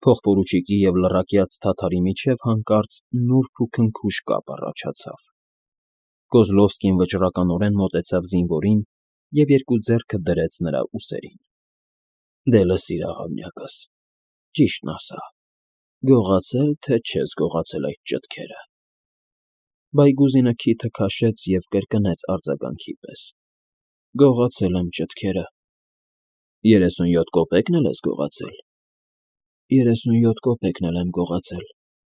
Փողպորուչիկի և լռակյաց թաթարի միջև հանկարծ նուրբ ու քնքուշ կապ առաջացավ։ Կոզլովսկին վճռականորեն մոտեցավ զինվորին և երկու ձեռքը դրեց նրա ուսերին։ ֊ Դե լսիր, աղավնյակս, ճիշտն ասա, գողացե՞լ, թե չես գողացել այդ ճտքերը։ Բայգուզինը քիթը քաշեց և կրկնեց արձագանքի պես. ֊ Գողացել եմ ճտքերը։ ֊ 37 կոպեկն էլ ես գողացել։ ֊ 37 կոպեկն էլ եմ գողացել։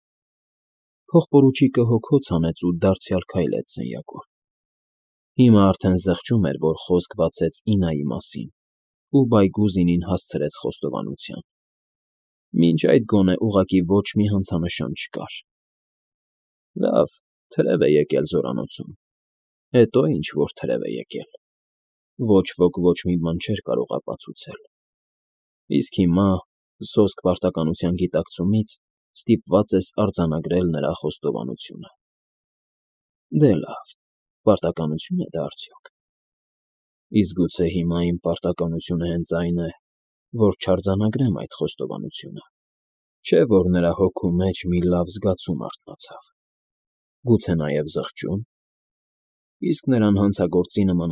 Փողպորուչիկը հոգոց հանեց ու դարձյալ քայլեց սենյակով։ Հիմա արդեն զղջում էր, որ խոսք բացեց Ինայի մասին ու Բայգուզինին հասցրեց խոստովանության։ Մինչ այդ գոնե ուղղակի ոչ մի հանցանշան չկար։ Լավ, թրև է եկել զորանոցում, հետո ինչ որ թրև է եկել։ Ոչ ոք ոչ մի բան չէր կարող ապացուցել։ Իսկ հիմա, սոսկ պարտականության գիտակցումից, ստիպված ես արձանագրել նրա խոստովանությունը։ Դե լավ, պարտականություն է դա արդյոք։ Իսկ գուցե հիմա իմ պարտականությունը հենց այն է, որ չարձանագրեմ այդ խոստովանությունը, չէ՞ որ նրա հոգու մեջ մի լավ զգացում արթնացավ։ Գուցե նաև զղջում։ Իսկ նրան հանցագործի նման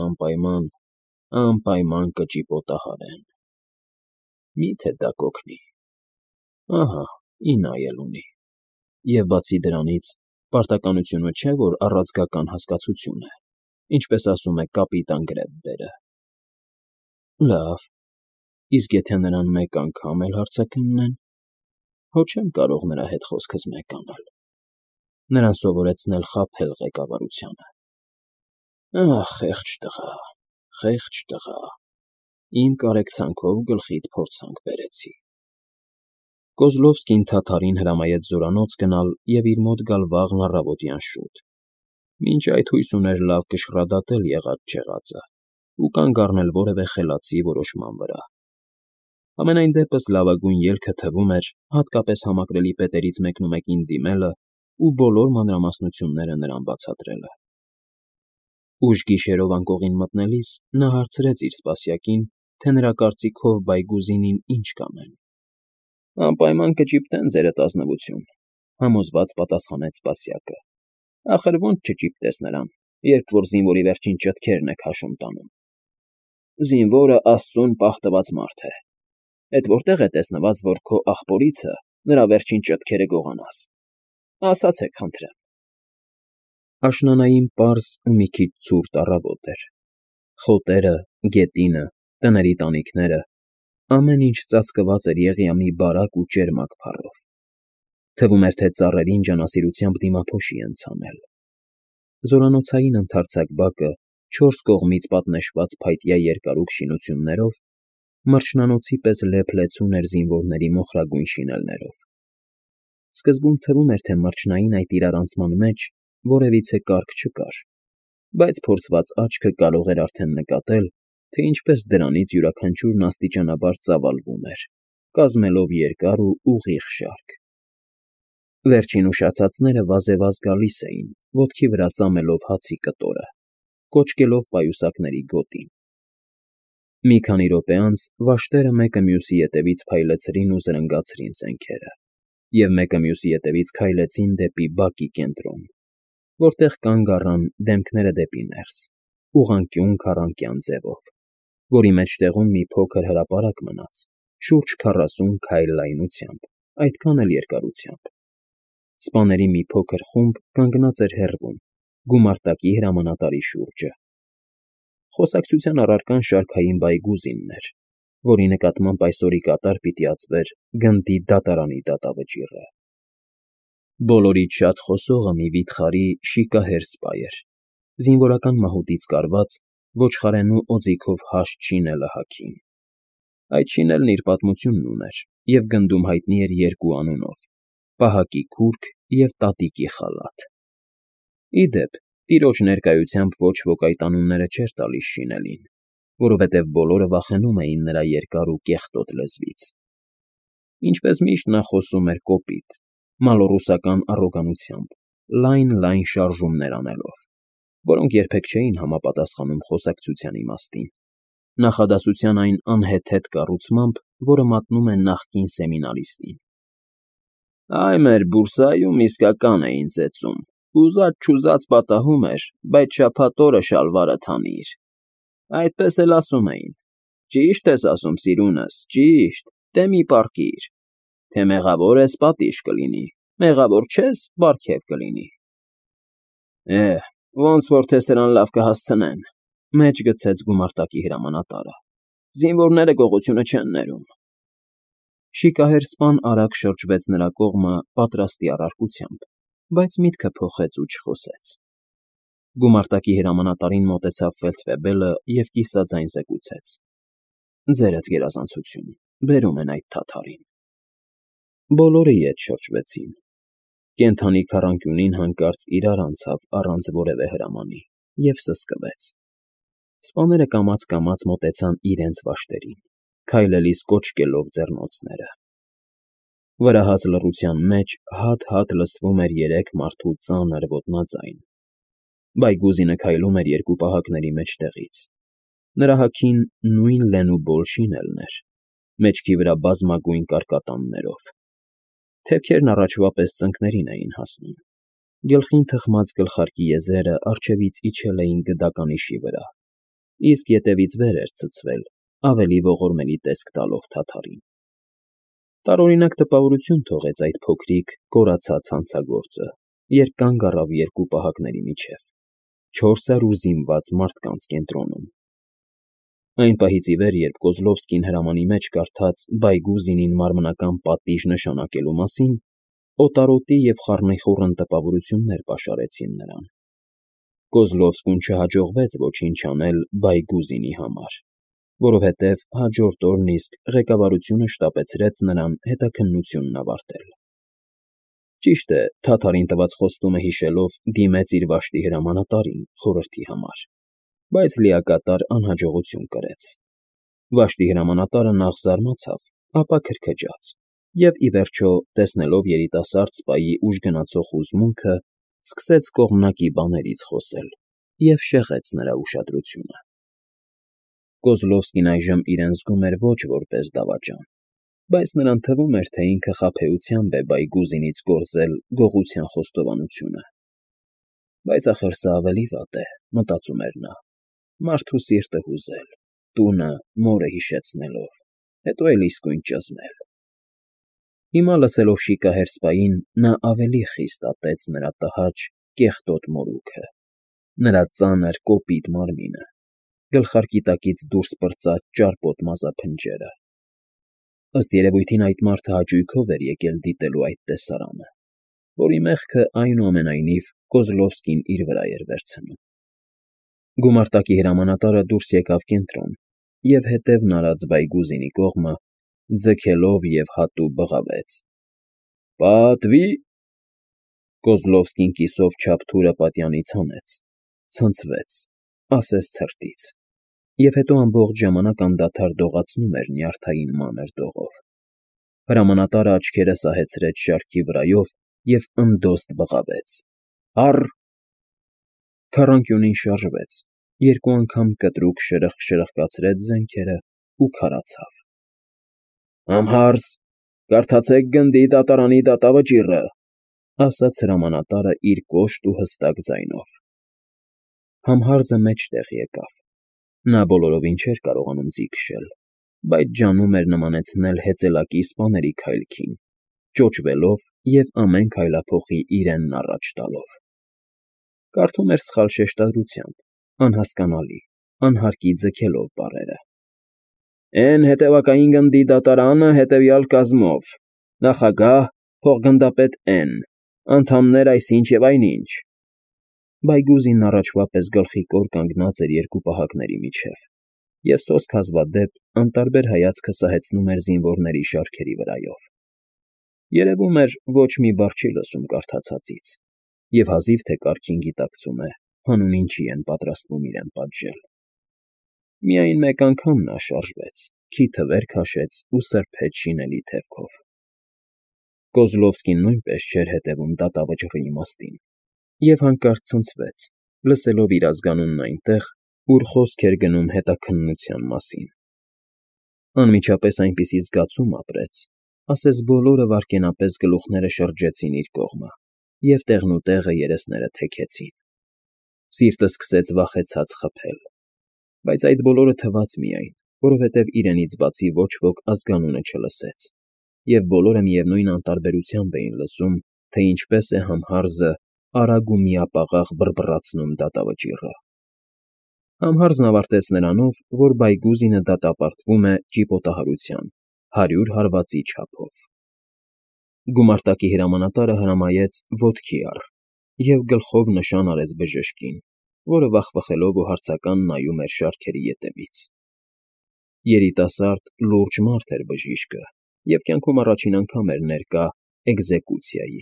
անպայման կճիպոտահարեն։ Մի՞թե դա կօգնի։ Ահա, Ինա էլ ունի։ Եվ բացի դրանից, պարտականությունը չէ, որ առաձգական հասկացություն է, ինչպես ասում է կապիտան Գրեբբերը։ Լավ, իսկ եթե նրան մեկ անգամ էլ հարցաքննեն, հո չեմ կարող նրա հետ խոսքս մեկ անել, նրան սովորեցնել խաբել ղեկավարությանը։ Ահ, խեղճ տղա, իմ կարեկցանքով գլխիդ փորձանք բերեցի։ Կոզլովսկին թաթարին հրամայեց զորանոց գնալ և իր մոտ գալ վաղն առավոտյան շուտ։ Մինչ այդ հույս ուներ լավ կշռադատել եղած֊չեղածը ու կանգ առնել որևէ խելացի որոշման վրա։ Համենայն դեպս լավագույն ելքը թվում էր հատկապես համակրելի պետերից մեկնումեկին դիմելը ու բոլոր մանրամասնությունները նրան բացատրելը։ Ուշ գիշերով անկողին մտնելիս նա հարցրեց իր սպասյակին, թե նրա կարծիքով Բայգուզինին ինչ կանեն։ Անպայման կճիպտեն ձերդ ազնվություն, համոզված պատասխանեց սպասյակը։ Ախր ո՞նց չճիպտես նրան, երբ որ զինվորի վերջին ճտքերն է քաշում տանում։ Զինվորը Աստծուն պաղտված մարդ է։ Էդ որտեղ է տեսնված, որ քո ախպորիցը նրա վերջին ճտքերը գողանաս։ Ասացեք, խնդրեմ։ Աշնանային պարզ ու մի քիչ ցուրտ առավոտ էր։ Խոտերը, գետինը, տների տանիքները, ամեն ինչ ծածկված էր եղյամի բարակ ու ճերմակ փառով։ Թվում էր, թե ծառերին ջանասիրությամբ դիմափոշի են ցանել։ Զորանոցային ընդարձակ բակը, չորս կողմից պատնեշված փայտյա երկարուկ շինություններով, մրջնանոցի պես լեփ֊լեցուն էր զինվորների մոխրագույն շինելներով։ Սկզբում թվում էր, թե մրջնային այդ իրարանցման մեջ որևիցե կարգ չկար, բայց փորձված աչքը կարող էր արդեն նկատել, թե ինչպես դրանից յուրաքանչյուրն աստիճանաբար ծավալվում էր, կազմելով երկար ու ուղիղ շարք։ Վերջին ուշացածները վազեվազ գալիս էին, ոտքի վրա ծամելով հացի կտորը, կոճկելով պայուսակների գոտին։ Մի քանի րոպե անց վաշտերը մեկը մյուսի ետևից փայլեցրին ու զրնգացրին զենքերը, և մեկը մյուսի ետևից քայլեցին դեպի բակի կենտրոն, որտեղ կանգ առան դեմքները դեպի ներս, ուղղանկյուն քառանկյան ձևով, որի մեջտեղում մի փոքր հրապարակ մնաց, շուրջ 40 քայլ լայնությամբ, այդքան էլ երկարությամբ։ Սպաների մի փոքր խումբ կանգնած էր հեռվում, գումարտակի հրամանատարի շուրջը։ Խոսակցության առարկան շարքային Բայգուզինն էր, որի նկատմամբ այսօր ի կատար պիտի ածվեր գնդի դատարանի դատավճիռը։ Բոլորից շատ խոսողը մի վիթխարի, շիկահեր սպա էր, զինվորական մահուդից կարված, ոչխարենու օձիքով հաստ շինելը հագին։ Այդ շինելն իր պատմությունն ուներ և գնդում հայտնի էր երկու անունով՝ պահակի քուրք և տատիկի խալաթ։ Ի դեպ, տիրոջ ներկայությամբ ոչ ոք այդ անունները չէր տալիս շինելին, որովհետև բոլորը վախենում էին նրա երկար ու կեղտոտ լեզվից։ Ինչպես միշտ նա խոսում էր կոպիտ, մալոռուսական առոգանությամբ, լայն շարժումներ անելով, որոնք երբեք չէին համապատասխանում խոսակցության իմաստին, նախադասության այն անհեթեթ կառուցմամբ, որը մատնում է նախկին սեմինարիստին։ Այ մեր բուրսայում իսկական էին ծեծում, ուզած-չուզած պատահում էր, բայց շաբաթ օրը շալվարդ հանիր, այդպես էլ ասում էին, ճիշտ ես ասում, սիրունս, ճիշտ, դե մի պառկիր, թե մեղավոր ես, պատիժ կլինի, մեղավոր չես, պարգև կլինի։ Ոնց որ թե սրան լավ կհասցնեն, մեջ գցեց գումարտակի հրամանատարը, զինվորները գողությունը չեն ներում։ Շիկահեր սպան արագ շրջվեց նրա կողմը պատրաստի առարկությամբ, բայց միտքը փոխեց ու չխոսեց։ Գումարտակի հրամանատարին մոտեցավ ֆելդվեբելը և կիսաձայն զեկուցեց. ձերդ գերազանցություն, բերում են այդ թաթարին։ Բոլորը ետ շրջվեցին։ Կենդանի քառանկյունին հանկարծ իրար անցավ առանց որևէ հրամանի և սսկվեց։ Սպաները կամաց-կամաց մոտեցան իրենց վաշտերին, քայլելիս կոչկելով ձեռնոցները։ Վրահաս լռության մեջ հատ-հատ լսվում էր երեք մարդու ծանր ոտնաձայն։ Բայգուզինը քայլում էր երկու պահակների մեջտեղից։ Նրա հագին նույն լենուբոլ շինելն էր, մեջքի վրա բազմագույն կարկատաններով։ Թևքերն առաջվա պես ծնկներին էին հասնում։ Գլխին թխմած գլխարկի եզրերը առջևից իջել էին գդականիշի վրա, իսկ ետևից վեր էր ցցվել, ավելի ողորմելի տեսք տալով թաթարին։ Տարօրինակ տպավորություն թողեց այդ փոքրիկ, կորացած հանցագործը, երբ կանգ առավ երկու պահակների միջև, 400 զինված մարդկանց կենտրոնում։ Այն պահից ի վեր, երբ Կոզլովսկին հրամանի մեջ կարդաց Բայգուզինին մարմնական պատիժ նշանակելու մասին, օտարոտի և խառնիխուռն տպավորություններ պաշարեցին նրան։ Կոզլովսկուն չհաջողվեց ոչինչ անել Բայգուզինի համար, որովհետև հաջորդ օրն իսկ ղեկավարությունը շտապեցրեց նրան հետաքննությունն ավարտել։ Ճիշտ է, թաթարին տված խոստումը հիշելով դիմեց իր վաշտի հրամանատարին խորհրդի համար, բայց լիակատար անհաջողություն կրեց։ Վաշտի հրամանատարը նախ զարմացավ, ապա քրքջաց և, ի վերջո, տեսնելով երիտասարդ սպայի ուժգնացող հուզմունքը, սկսեց կողմնակի բաներից խոսել և շեղեց նրա ուշադրությունը։ Կոզլովսկին այժմ իրեն զգում էր ոչ որպես դավաճան, բայց նրան թվում էր, թե ինքը խաբեությամբ է Բայգուզինից կորզել գողության խոստովանությունը։ Բայց ախր սա ավելի վատ է, մտածում էր նա, մարդու սիրտը հուզել, տունը, մորը հիշեցնելով, հետո էլ իսկույն ճզմել։ Հիմա լսելով շիկահեր սպային, նա ավելի խիստ ատեց նրա տհաճ, կեղտոտ մորուքը, նրա ծանր, կոպիտ մարմինը, գլխարկի տակից դուրս պրծած ճարպոտ մազափնջերը։ Ըստ երևույթին այդ մարդը հաճույքով էր եկել դիտելու այդ տեսարանը, որի մեղքը, այնուամենայնիվ, Կոզլովսկին իր վրա էր վերցնում։ Գումարտակի հրամանատարը դուրս եկավ կենտրոն և հետևն արած Բայգուզինի կողմը, ձգելով և հատու բղավեց. «Պատվի…» Կոզլովսկին կիսով չափ թուրը պատյանից հանեց, ցնցվեց, ասես ցրտից, և հետո ամբողջ ժամանակ անդադար դողացնում էր նյարդային մանր դողով։ Հրամանատարը աչքերը սահեցրեց շարքի վրայով և ընդոստ բղավեց. «Առ…» Քառանկյունին շարժվեց, երկու անգամ կտրուկ շրխկ֊շրխկացրեց զենքերն ու քարացավ։ «Ամհարս, կարդացեք գնդի դատարանի դատավճիռը», ասաց հրամանատարը իր կոշտ ու հստակ ձայնով։ Համհարզը մեջտեղ եկավ։ Նա բոլորովին չէր կարողանում ձի քշել, բայց ջանում էր նմանեցնել հեծելակի սպաների քայլքին, ճոճվելով և ամեն քայլափոխի իրենն առաջ տալով։ Կարդում էր սխալ շեշտադրությամբ, անհասկանալի, անհարկի ձգելով բառերը. «Էն հետևակային գնդի դատարանը հետևյալ կազմով. նախագահ, փոխգնդապետ N, անդամներ այսինչ և այնինչ»։ Բայգուզինն առաջվա պես գլխի կոր կանգնած էր երկու պահակների միջև և սոսկ հազվադեպ անտարբեր հայացքը սահեցնում էր զինվորների շարքերի վրայով։ Երևում էր, ոչ մի բառ չի լսում կարդացածից և հազիվ թե կարգին գիտակցում է, հանուն ինչի են պատրաստվում իրեն պատժել։ Միայն մեկ անգամ նա շարժվեց, քիթը վեր քաշեց ու սրբեց շինելի թևքով։ Կոզլովսկին նույնպես չէր հետևում դատավճռի իմաստին և հանկարծ ցնցվեց, լսելով իր ազգանունն այնտեղ, ուր խոսք էր գնում հետաքննության մասին։ Անմիջապես այնպիսի զգացում ապրեց, ասես բոլորը վայրկենապես գլուխները շրջեցին իր կողմը և տեղնուտեղը երեսները թեքեցին։ Սիրտը սկսեց վախեցած խփել, բայց այդ բոլորը թվաց միայն, որովհետև իրենից բացի ոչ ոք ազգանունը չլսեց, և բոլորը միևնույն անտարբերությամբ էին լսում, թե ինչպես է համհարզը արագ ու միապաղաղ բռբռացնում դատավճիռը։ Համհարզն ավարտեց նրանով, որ Բայգուզինը դատապարտվում է ճիպոտահարության 100 հարվածի չափով։ Գումարտակի հրամանատարը հրամայեց ոտքի առ և գլխով նշան արեց բժշկին, որը վախվխելով ու հարցական նայում էր շարքերի ետևից։ Երիտասարդ, լուրջ մարդ էր բժիշկը և կյանքում առաջին անգամ էր ներկա էկզեկուցիայի։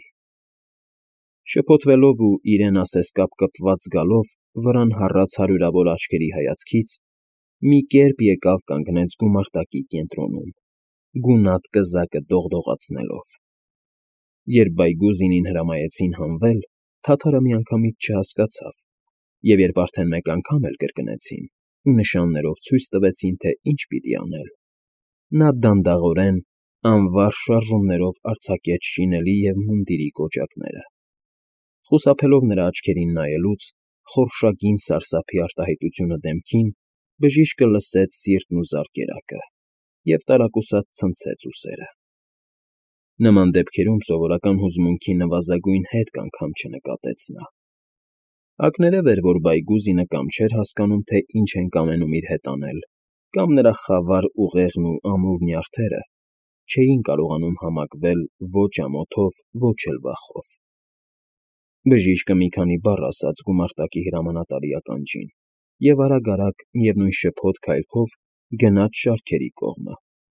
Շփոթվելով ու իրեն ասես կապկպված զգալով վրան հառած հարյուրավոր աչքերի հայացքից, մի կերպ եկավ կանգնեց գումարտակի կենտրոնում, գունատ կզակը դողդողացնելով։ Երբ Բայգուզինին հրամայեցին հանվել, թաթարը միանգամից չհասկացավ, և երբ արդեն մեկ անգամ էլ կրկնեցին ու նշաններով ցույց տվեցին, թե ինչ պիտի անել, նա դանդաղորեն, անվարժ շարժումներով արձակեց շինելի և մունդիրի կոճակները։ Խուսափելով նրա աչքերին նայելուց, խորշագին սարսափի արտահայտությունը դեմքին, բժիշկը լսեց սիրտն ու զարկերակը և տարակուսած ցնցեց ուսերը։ Նման դեպքերում սովորական հուզմունքի նվազագույն հետք անգամ չնկատեց նա։ Ակներև էր, որ Բայգուզինը կամ չէր հասկանում, թե ինչ են կամենում իր հետ անել, կամ նրա խավար ուղեղն ու ամուր նյարդերը չէին կարողանում համակվել ոչ ամոթով, ոչ էլ վախով։ Բժիշկը մի քանի բառ ասաց գումարտակի հրամանատարի ականջին և արագ-արագ միևնույն շփոթ քայլքով գնաց շարքերի կողմը։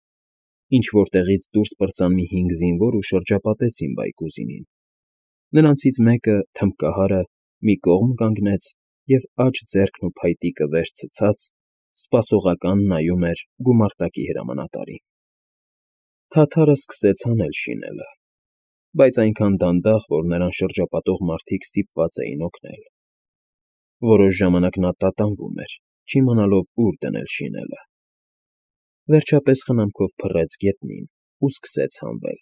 Ինչ-որ տեղից դուրս պրծան մի 5 զինվոր ու շրջապատեցին Բայգուզինին։ Նրանցից մեկը, թմբկահարը, մի կողմ կանգնեց և աջ ձեռքն ու փայտիկը վեր ցցած, սպասողական նայում էր գումարտակի հրամանատարին։ Թաթարը սկսեց հանել շինելը, բայց այնքան դանդաղ, որ նրան շրջապատող մարդիկ ստիպված էին օգնել։ Որոշ ժամանակ նա տատանվում էր, չիմանալով ուր դնել շինելը։ Վերջապես խնամքով փռեց գետնին ու սկսեց հանվել։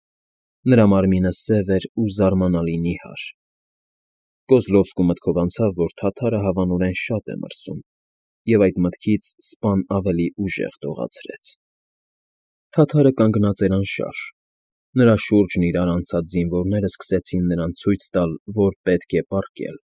Նրա մարմինը սև էր ու զարմանալի նիհար։ Կոզլովսկու մտքով անցավ, որ թաթարը հավանորեն շատ է մրսում, և այդ մտքից սպան ավելի ուժեղ դողացրեց։ Թաթարը կանգնած էր անշարժ։ Նրա շուրջն իրար անցած զինվորները սկսեցին նրան ցույց տալ, որ պետք է պառկել։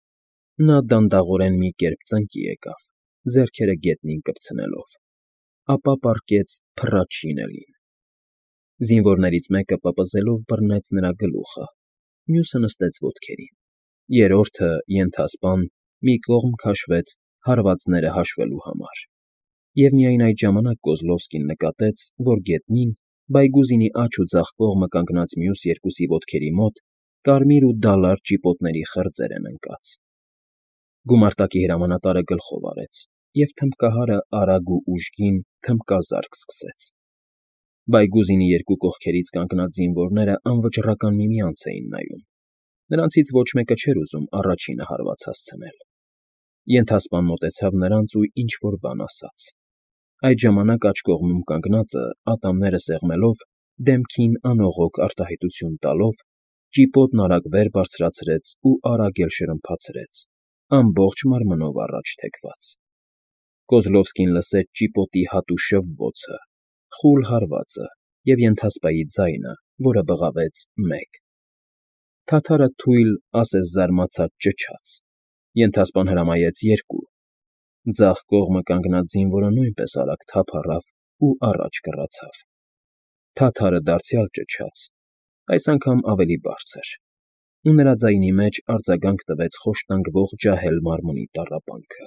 Նա դանդաղորեն մի կերպ ծնկի եկավ, ձեռքերը գետնին կպցնելով, ապա պառկեց փռած շինելին։ Զինվորներից մեկը պպզելով բռնեց նրա գլուխը, մյուսը նստեց ոտքերին, երրորդը, ենթասպան, մի կողմ քաշվեց հարվածները հաշվելու համար։ Եվ միայն այդ ժամանակ Կոզլովսկին նկատեց, որ գետնին, Բայգուզինի աջ ու ձախ կողմը կանգնած մյուս երկուսի ոտքերի մոտ կարմիր ու դալար ճիպոտների խրձեր են ընկած։ Գումարտակի հրամանատարը գլխով արեց, և թմբկահարը արագ ու ուժգին թմբկազարկ սկսեց։ Բայգուզինի երկու կողքերից կանգնած զինվորները անվճռական միմյանց էին նայում։ Նրանցից ոչ մեկը չէր ուզում առաջինը հարված հասցնել։ Ենթասպան մոտեցավ նրանց ու ինչ֊որ բան ասաց։ Այդ ժամանակ աջ կողմում կանգնածը, ատամները սեղմելով, դեմքին անողոք արտահայտություն տալով, ճիպոտն արագ վեր բարձրացրեց ու արագ էլ շրմփացրեց, ամբողջ մարմնով առաջ թեքված։ Կոզլովսկին լսեց ճիպոտի հատու շվվոցը, խուլ հարվածը և ենթասպայի ձայնը, որը բղավեց 1։ Թաթարը թույլ, ասես զարմացած ճչաց։ Ենթասպան հրամայեց 2։ Ձախ կողմը կանգնած զինվորը նույնպես արագ թափ առավ ու առաջ կռացավ։ Թաթարը դարձյալ ճչաց, այս անգամ ավելի բարձր, ու նրա ձայնի մեջ արձագանք տվեց խոշտանգվող ջահել մարմնի տառապանքը։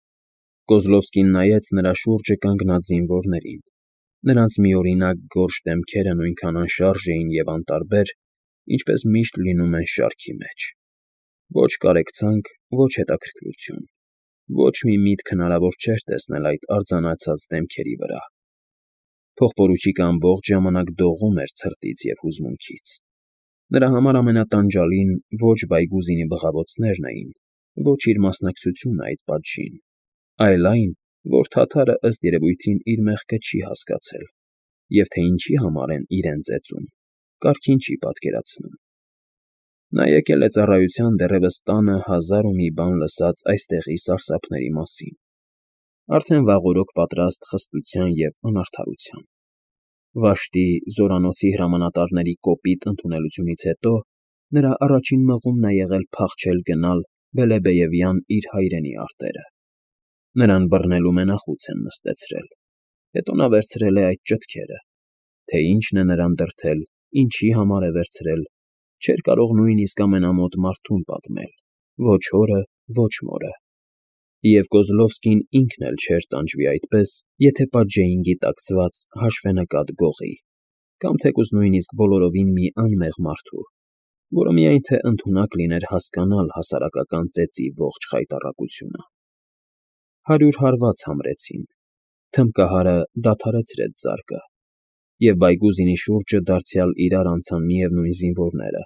Կոզլովսկին նայեց նրա շուրջը կանգնած զինվորներին։ Նրանց միօրինակ գորշ դեմքերը նույնքան անշարժ էին և անտարբեր, ինչպես միշտ լինում են շարքի մեջ։ Ոչ կարեկցանք, ոչ հետաքրքրություն, ոչ մի միտք հնարավոր չէր տեսնել այդ արձանացած դեմքերի վրա։ Փողպորուչիկը ամբողջ ժամանակ դողում էր ցրտից և հուզմունքից։ Նրա համար ամենատանջալին ոչ Բայգուզինի բղավոցներն էին, ոչ իր մասնակցությունը այդ պատժին, այլ այն, որ թաթարը ըստ երևույթին իր մեղքը չի հասկացել և թե ինչի համար են իրեն ծեծում, կարգին չի պատկերացնում։ Նա եկել է ծառայության դեռևս տանը հազար ու մի բան լսած այստեղի սարսափների մասին, արդեն վաղօրոք պատրաստ խստության և անարդարության։ Վաշտի զորանոցի հրամանատարների կոպիտ ընդունելությունից հետո նրա առաջին մղումն է եղել փախչել գնալ Բելեբեևյան իր հայրենի արտերը։ Նրան բռնելու մենախոս են նստեցրել, հետո նա վերցրել է այդ ճտքերը, թե ինչն է նրան դրդել, ինչի համար է վերցրել, չէր կարող նույնիսկ ամենամոտ մարդուն պատմել, ոչ հորը, ոչ մորը։ Եվ Կոզլովսկին ինքն էլ չէր տանջվի այդպես, եթե պատժեին գիտակցված հաշվենկատ գողի, կամ թեկուզ նույնիսկ բոլորովին մի անմեղ մարդու, որը միայն թե ընդունակ լիներ հասկանալ հասարակական ծեծի ողջ խայտառակությունը։ 100 հարված համրեցին, թմբկահարը դադարեցրեց զարկը, և Բայգուզինի շուրջը դարձյալ իրար անցան միևնույն զինվորները։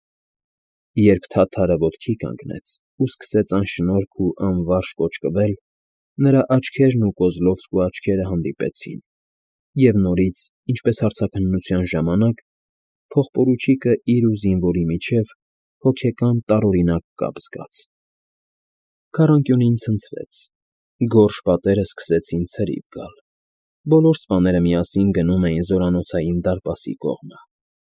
Երբ թաթարը ոտքի կանգնեց ու սկսեց անշնորհք ու անվարժ կոճկվել, նրա աչքերն ու Կոզլովսկու աչքերը հանդիպեցին, և նորից, ինչպես հարցաքննության ժամանակ, փողպորուչիկը իր ու զինվորի միջև հոգեկան տարօրինակ կապ զգաց։ Քառանկյունին ցնցվեց, գորշ պատերը սկսեցին ցրիվ գալ, բոլոր սպաները միասին գնում էին զորանոցային դարպասի կողմը։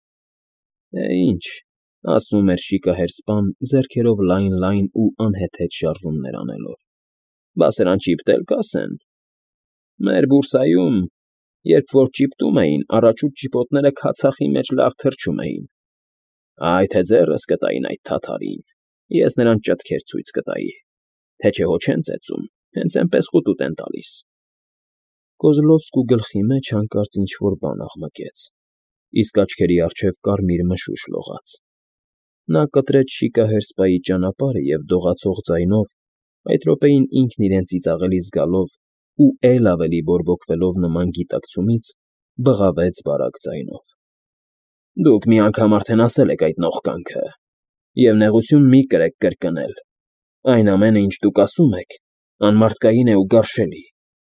Ինչ, ասում էր շիկահեր սպան ձեռքերով լայն ու անհեթեթ շարժումներ անելով, բա սրան ճիպտել կասեն։ Մեր բուրսայում, երբ որ ճիպտում էին, առաջուց ճիպոտները քացախի մեջ լավ թրջում էին։ Այ թե ձեռս կտային այդ թաթարին, ես նրան ճտքեր ցույց կտայի, թե չէ հո չեն ծեծում, հենց էնպես խուտուտ են տալիս։ Կոզլովսկու գլխի մեջ հանկարծ ինչ֊որ բան աղմկեց, իսկ աչքերի առջև կարմիր մշուշ լողաց։ Նա կտրեց շիկահեր սպայի ճանապարհը և դողացող ձայնով, այդ րոպեին ինքն իրեն ծիծաղելի զգալով ու էլ ավելի բորբոքվելով նման գիտակցումից, բղավեց բարակ ձայնով. Դուք մի անգամ արդեն ասել եք այդ նողկանքը, և նեղություն մի կրեք կրկնել, այն ամենը, ինչ դուք ասում եք, անմարդկային է ու գարշելի։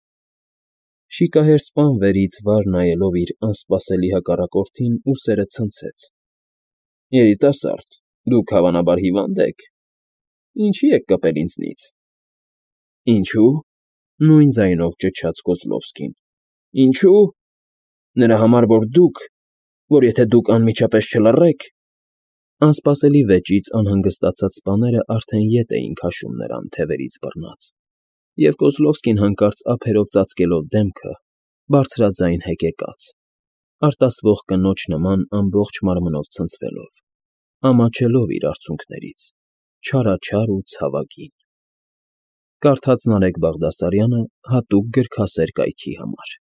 Շիկահեր սպան վերից վար նայելով իր անսպասելի հակառակորդին ուսերը ցնցեց. Երիտասարդ, դուք հավանաբար հիվա՞նդ եք։ Ինչի՞ եք կպել ինձնից։ Ինչո՞ւ, նույն ձայնով ճչաց Կոզլովսկին։ Ինչո՞ւ։ Նրա համար, որ եթե դուք անմիջապես չլռեք… Անսպասելի վեճից անհանգստացած սպաները արդեն ետ էին քաշում նրան թևերից բռնած, և Կոզլովսկին հանկարծ ափերով ծածկելով դեմքը, բարձրաձայն հեկեկաց, արտասվող կնոջ նման ամբողջ մարմնով ցնցվելով, ամաչելով իր արցունքներից, չարաչար ու ցավագին։ Կարդաց Նարեկ Բաղդասարյանը հատուկ գրքասեր կայքի համար։